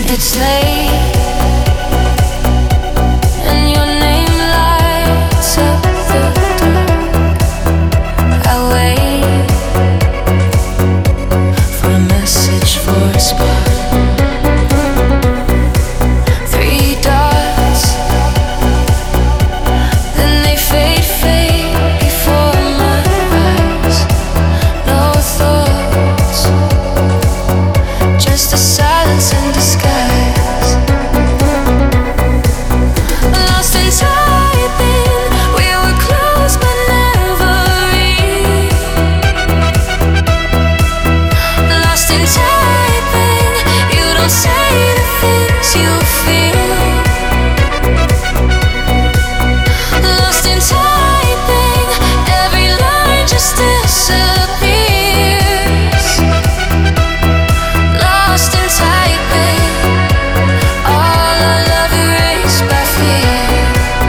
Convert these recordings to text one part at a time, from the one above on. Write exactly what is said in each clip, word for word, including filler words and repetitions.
It's late, and your name lights up the dark. I wait for a message, for a spark. Three dots, then they fade, fade before my eyes. No thoughts, just a silence in disguise. Lost in typing, we were close but never real. Lost in typing, you don't say the things you feel. Lost in typing, every line just disappears. Lost in typing, all our love erased by fears.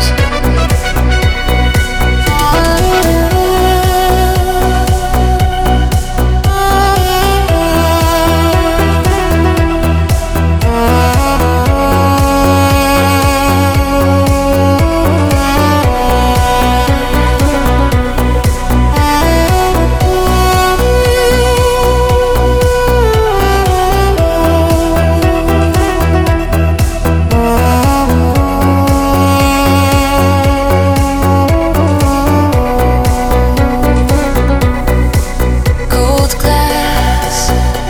Cold glass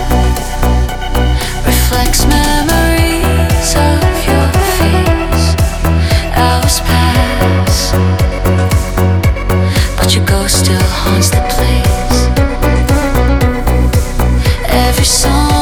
reflects memories of your face. Hours pass, but your ghost still haunts the place. Every song